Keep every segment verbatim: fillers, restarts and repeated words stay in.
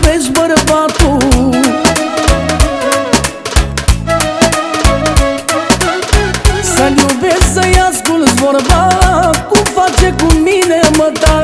iubești bărbatul. Să-l iubești, să-i asculți vorba, cum face cu mine măta.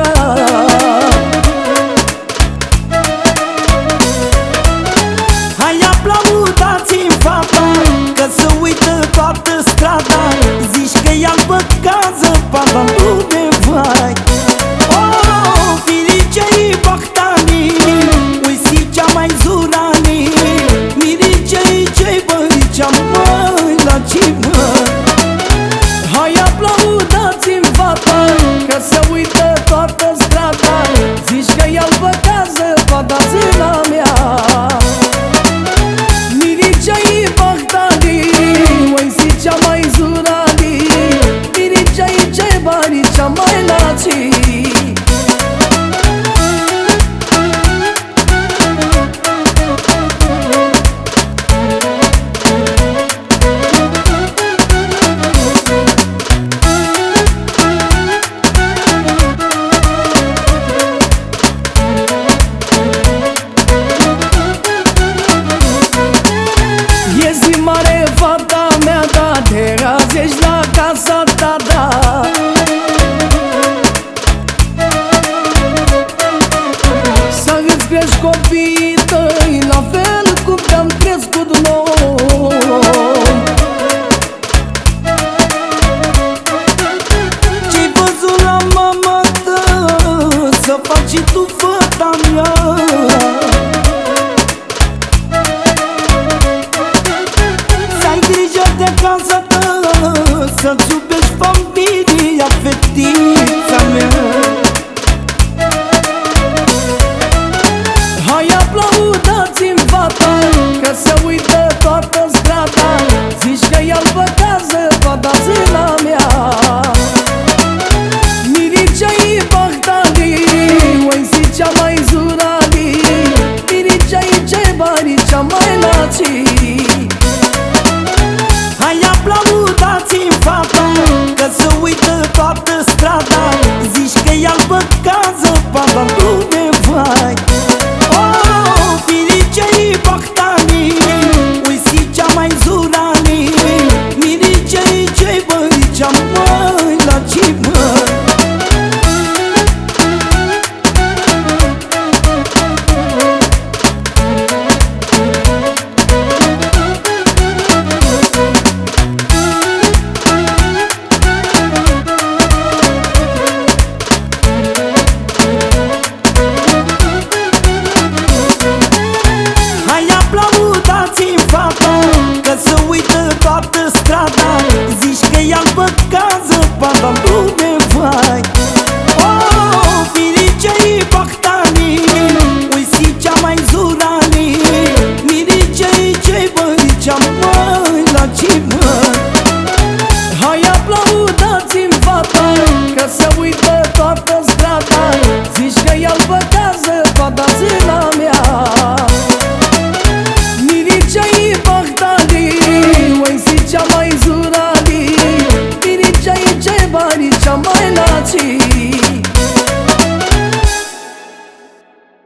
Hai aplaudați-mi fata, că se uită toată strada. Zici că e albă ca zăpada în lume, vai. Oh, Miricei Bactanii, uisi cea mai zuranii. Miricei cei băricea, măi, la cimă. Hai aplaudați-mi fata, că se uită toată strada. Zici că e albă ca zăpada, țâna mea. Miricei Bactanii, uisi cea mai zuranii. Miricei cei băricea, mai nații. E zi mare, fata mea, da, de azi ești la casa ta, da. Să îți crești copiii tăi, la fel cum te-am crescut noi. Ce-ai văzut la mama ta, să faci și tu, fata mea. De casa ta, să-ți iubești familia, fetița mea. Hai aplaudați-mi fata, că se uită toată strada. Zici că e albă ca zăpada, țâna mea. Miricei Bactanii, uisi cea mai zuranii. Miricei cei băricea, mai nații. Hai aplaudați-mi fata, că se uită toată strada. Zici că e albă ca zăpada în lume, vai. Oh, Miricei Bactanii, uisi cea mai zuranii. Miricei cei băricea, măi, la cimă. Aplaudați-mi fata, că se uită toată strada. Zici că e albă ca zăpada în lume, vai. Oh, Miricei Bactanii, uisi cea mai zuranii. Miricei cei băricea, măi, la cimă. Hai aplaudați-mi fata, că se uită